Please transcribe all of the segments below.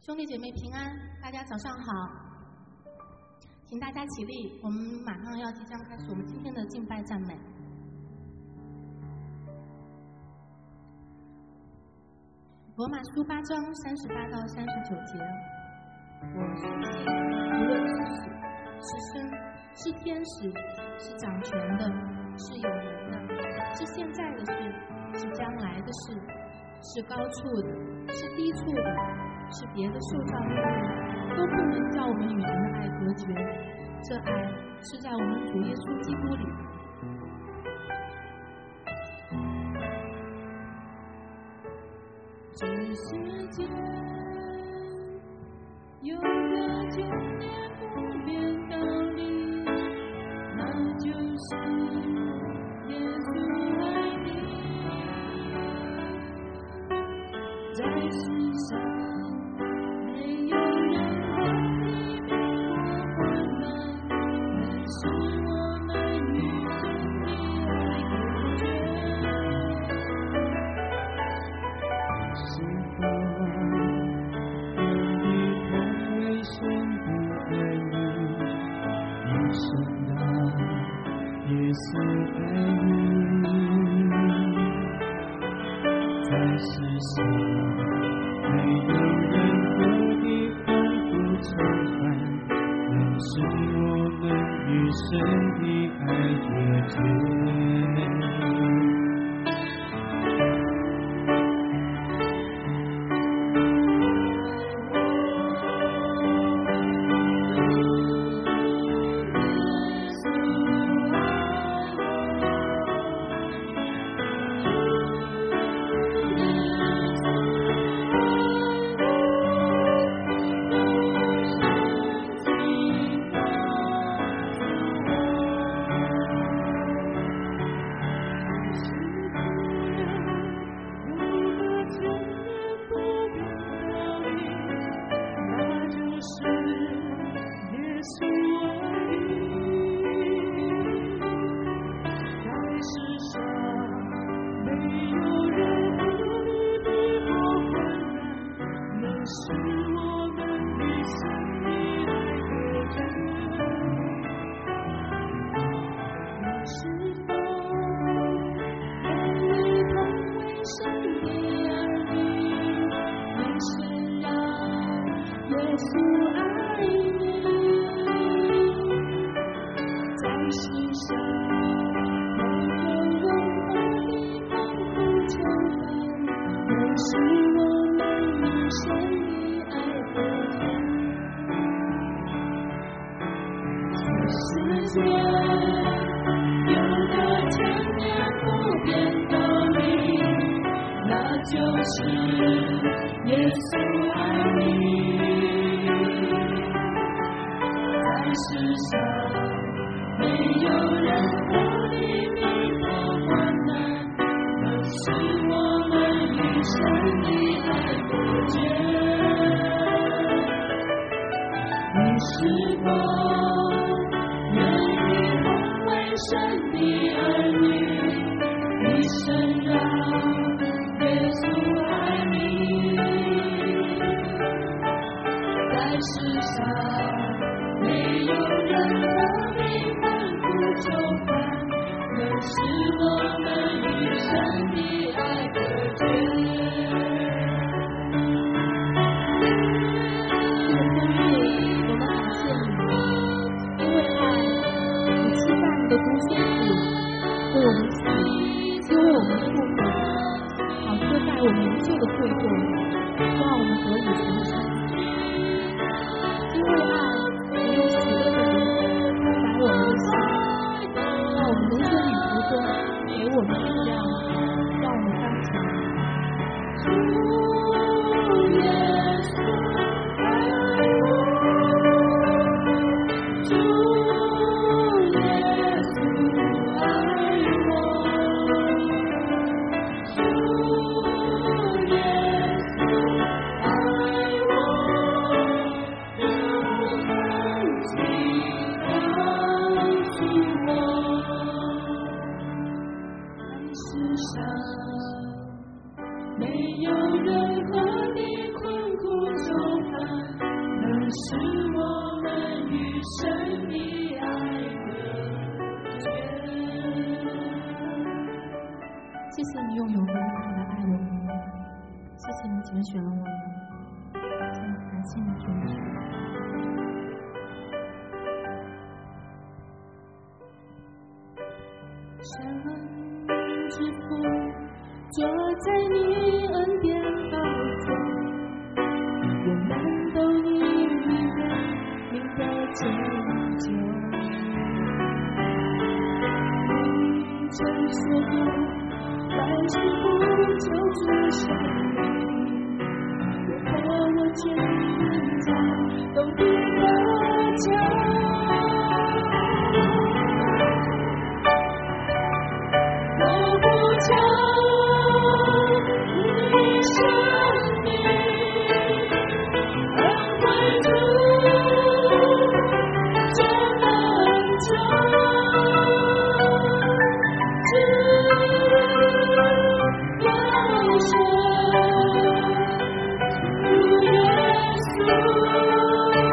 兄弟姐妹平安，大家早上好，请大家起立，我们马上要即将开始我们今天的敬拜赞美。罗马书8章38到39节，我相信无论是死是生，是天使，是掌权的，是有人的，是现在的事，是将来的事，是高处的，是低处的，是别的受造之物，都不能叫我们与神的爱隔绝。这爱是在我们主耶稣基督里。 这世界有个千年不变道理，那就是耶稣爱你。在世上没有任何地比我温暖，但是我们与神的爱隔绝。是否愿你同为神的儿女，一生让耶稣爱你？在世上没有任何的痛苦愁烦，能使我们与神的爱隔绝。 因为爱，你用喜乐的灵选了我们，真的感谢你，主耶稣。神之父坐在你恩典宝座，我们都因你的名得拯救。你曾说过，凡事不求主生命，我和我全家都必得救。求你生命，恩惠主就能救，只有神主耶稣。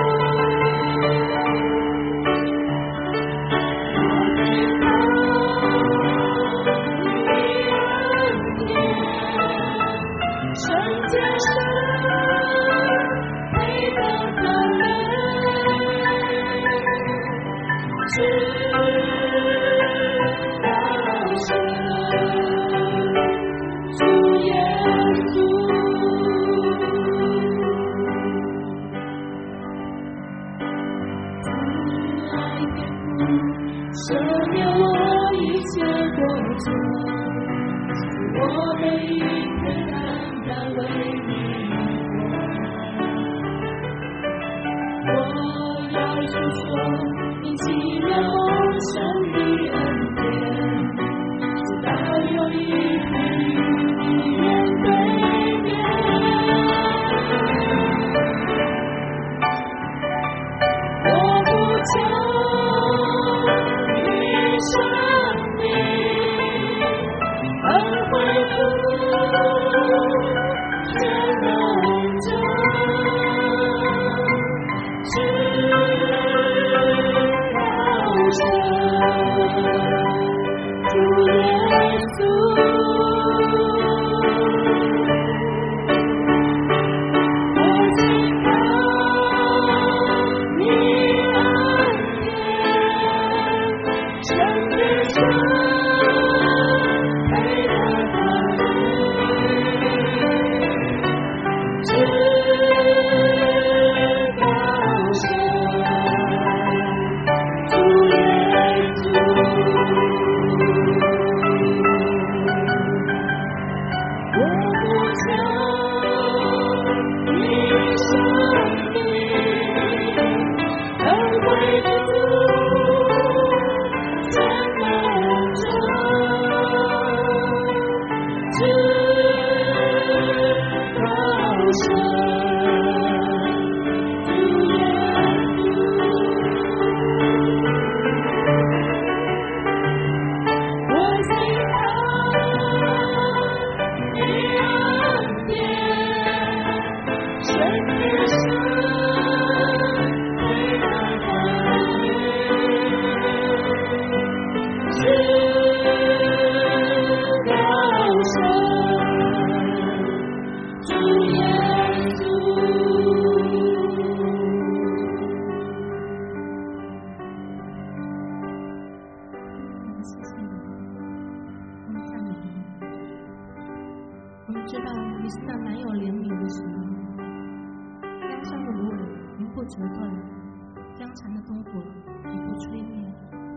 知道你是那满有怜悯的神，压伤的芦苇永不折断，江残的烽火永不吹灭。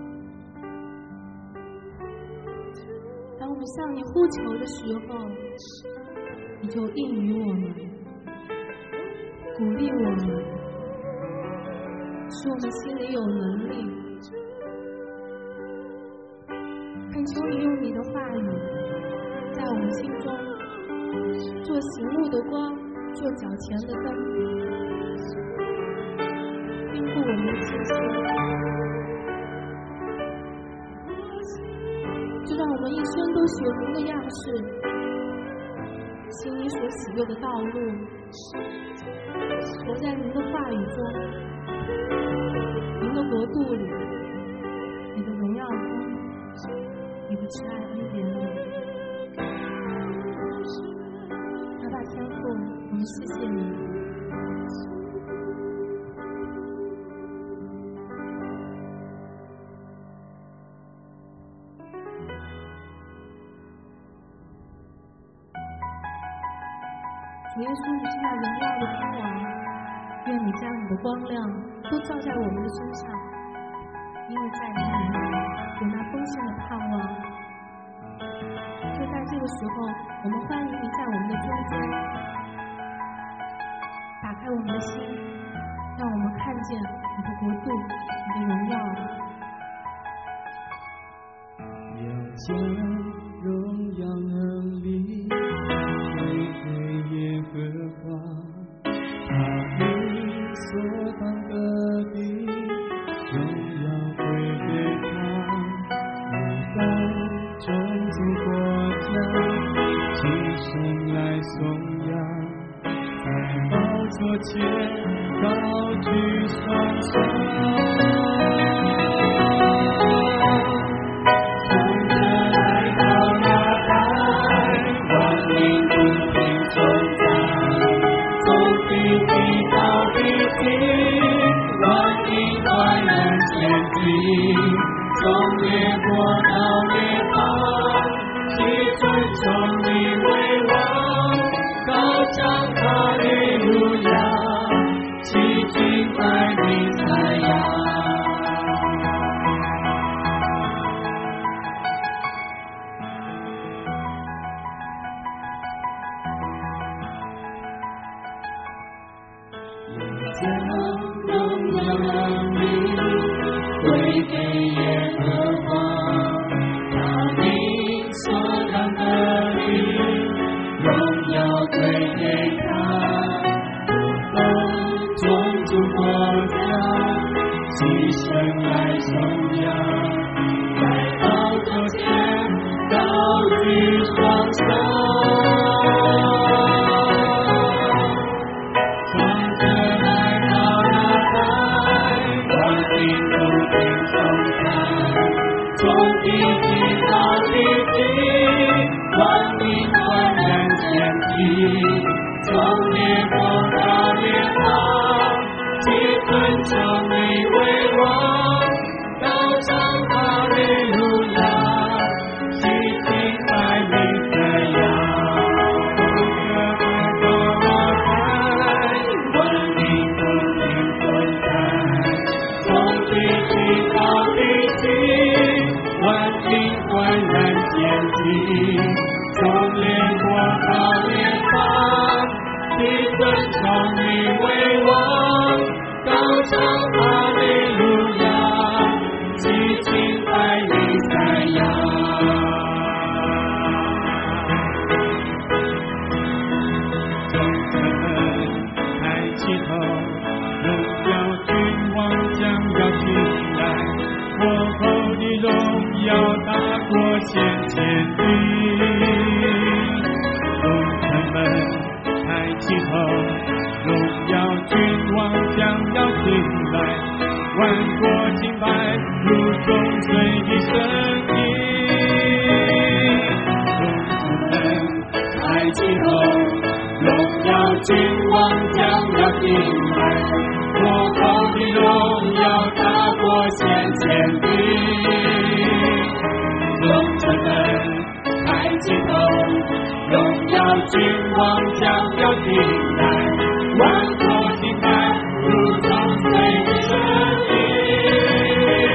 当我们向你呼求的时候，你就应允我们，鼓励我们，使我们心里有能力。恳求你用你的话语，在我们心中做醒目的光，做脚前的灯，坚固我们的信心，就让我们一生都学您的样式，行你所喜悦的道路，活在您的话语中，您的国度里，你的荣耀中，你的慈爱恩典里。阿爸天父，我们们谢谢你。主耶稣，你是那荣耀的君王，愿你将你的光亮都照在我们的身上，因为在你里面有那丰盛的盼望。就在这个时候，我们欢迎你在我们的中间，打开我们的心，让我们看见你的国度，你的荣耀。 要将荣耀能力归给耶和华，他名所当得的荣耀归给他，无分种族国家，齐声来颂扬，在宝座前高举双手。从列国到列邦，其尊崇你为王，高唱哈利路亚，齐敬拜弥赛亚。要将荣耀能力归给耶和华，他名所当得的荣耀归给他，不分种族国家，齐声来颂扬，在宝座前高举双手。从列国到列邦，齐尊崇你为王，高唱哈利路亚，齐敬拜弥赛亚。万民不停颂赞，从地极到地极，万民焕然前进，从列国到列邦，齐尊崇你为王，高唱哈利路亚，齐敬拜弥赛亚。众臣们抬起头，荣耀君王将要进来，我后的荣耀大过先前的。众臣们抬起头，荣耀君王将要进来，万国敬拜如钟水的声音。众臣们抬起头，荣耀君王将要进来，我后的荣耀大过先前的。众臣们抬起头，荣耀君王将要进来，万国敬拜如钟水的声音。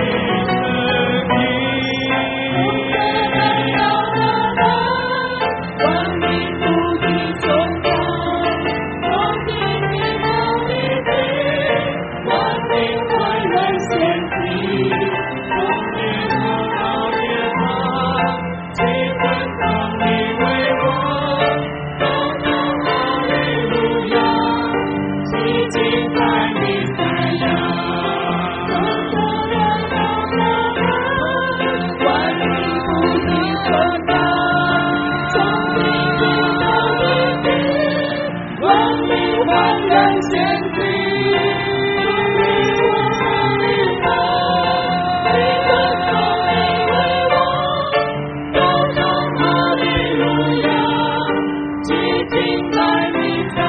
万民不停颂扬，从地极到地极，万民焕然前进，从列国到列邦，齐尊崇你为王，高唱哈利路亚，齐敬拜弥赛亚。万民不停颂扬，从地极到地极，万民焕然前进，从列国到列邦，齐尊崇你为王，高唱哈利路亚，齐敬拜弥赛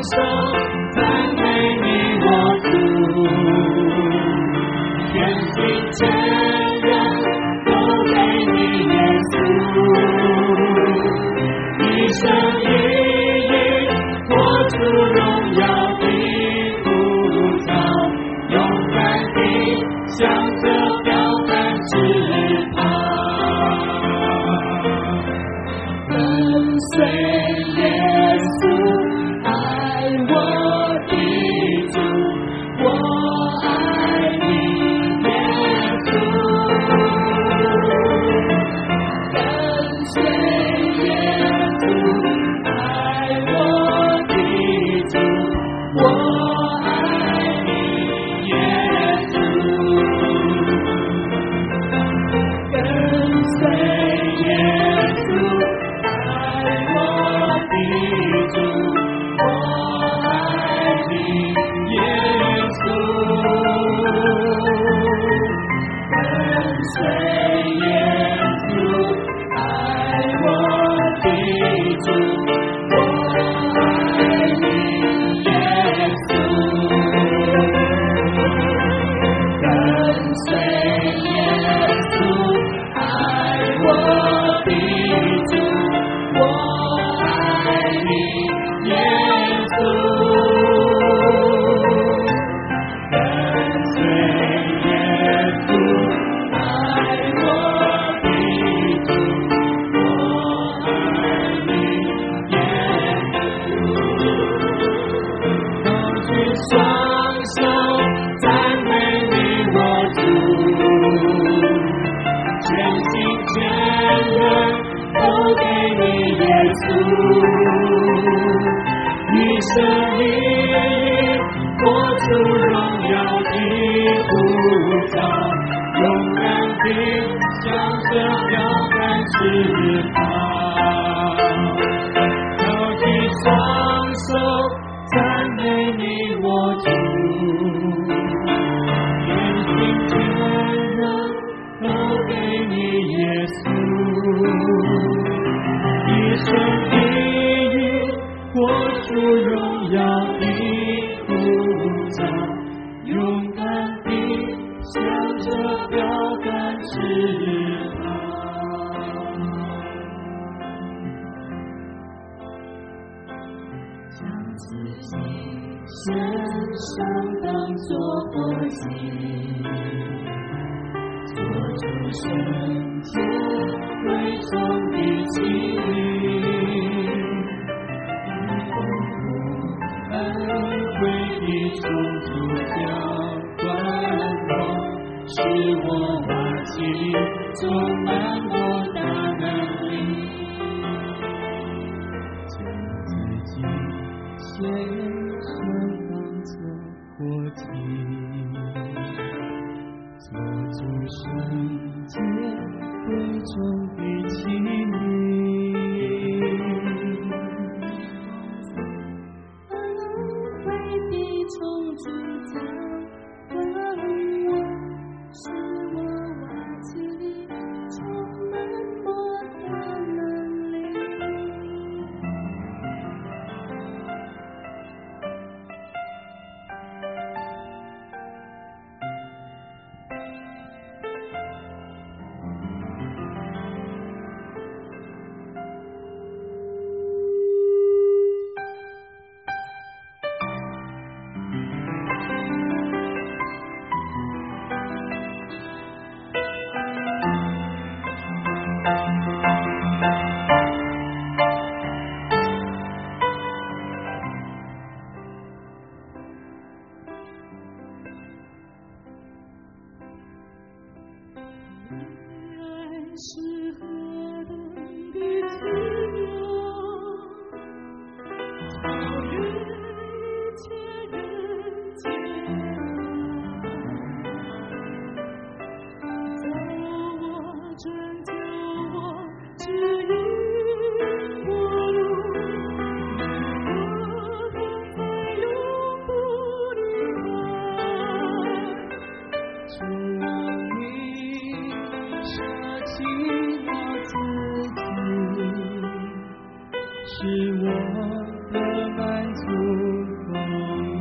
手赞美你我主，全心全人都给你耶稣，一生一意活出荣耀的呼召，勇敢地向着标杆直跑。跟随耶稣，爱我的主，我爱你耶稣。跟随耶稣，爱我的主，我爱你耶稣。跟随耶稣。 是我的满足。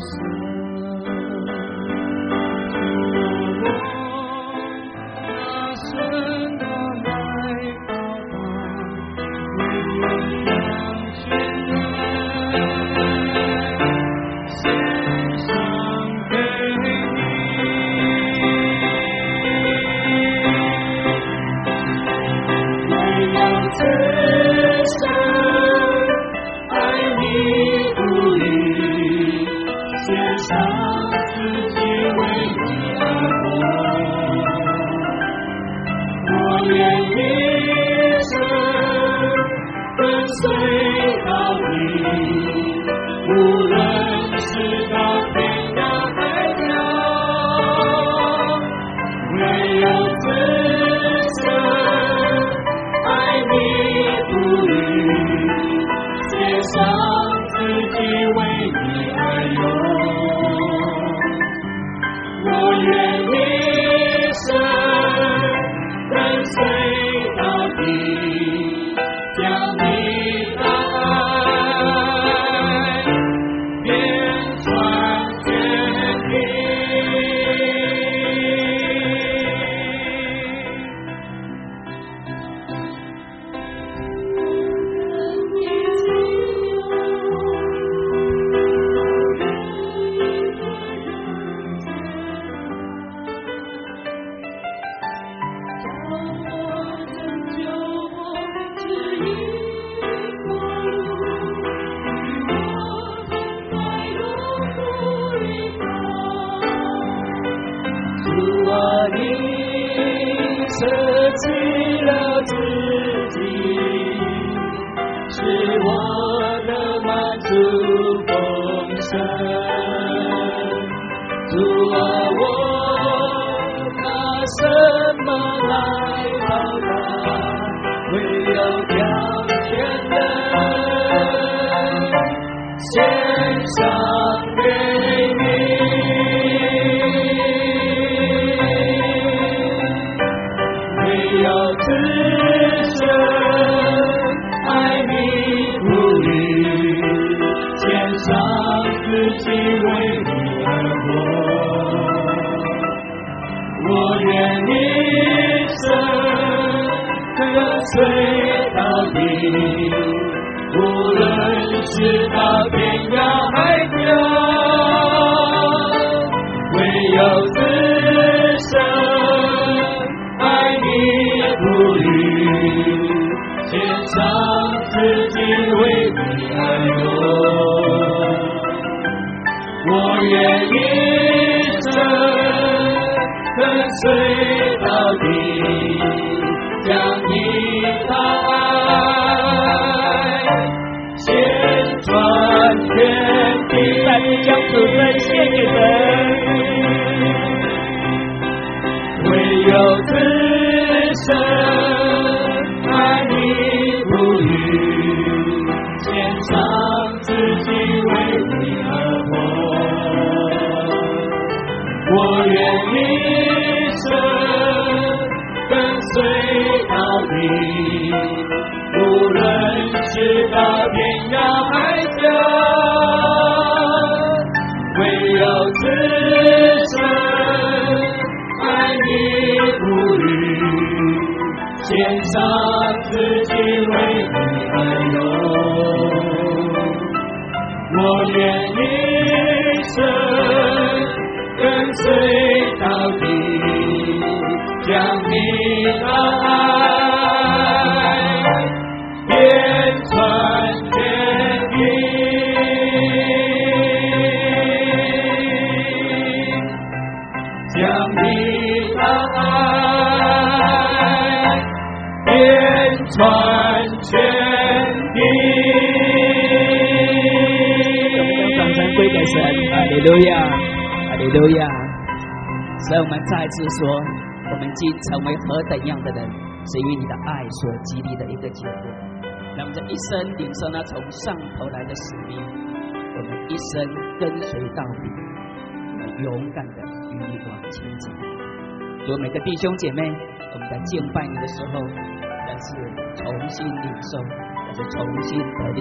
所以我们再次说，我们今成为何等样的人，是因为你的爱所激励的一个结果。让我们这一生领受那从上头来的使命，我们一生跟随到底，我们勇敢的与你往前走。如果每个弟兄姐妹，我们在敬拜你的时候，但是重新领受，但是重新得力，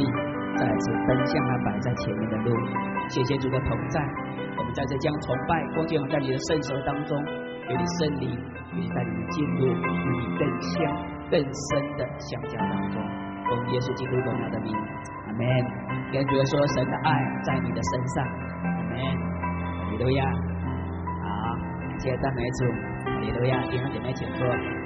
再次奔向那摆在前面的路。谢谢主的同在，我们在这将崇拜恭敬在你的圣手当中，有你圣灵，有你带领你进入与你更香更深的相交当中。奉耶稣基督荣耀的名，阿门。跟主说，神的爱在你的身上，阿门。哈利路亚。好，感谢赞美主，哈利路亚。弟兄姐妹请坐。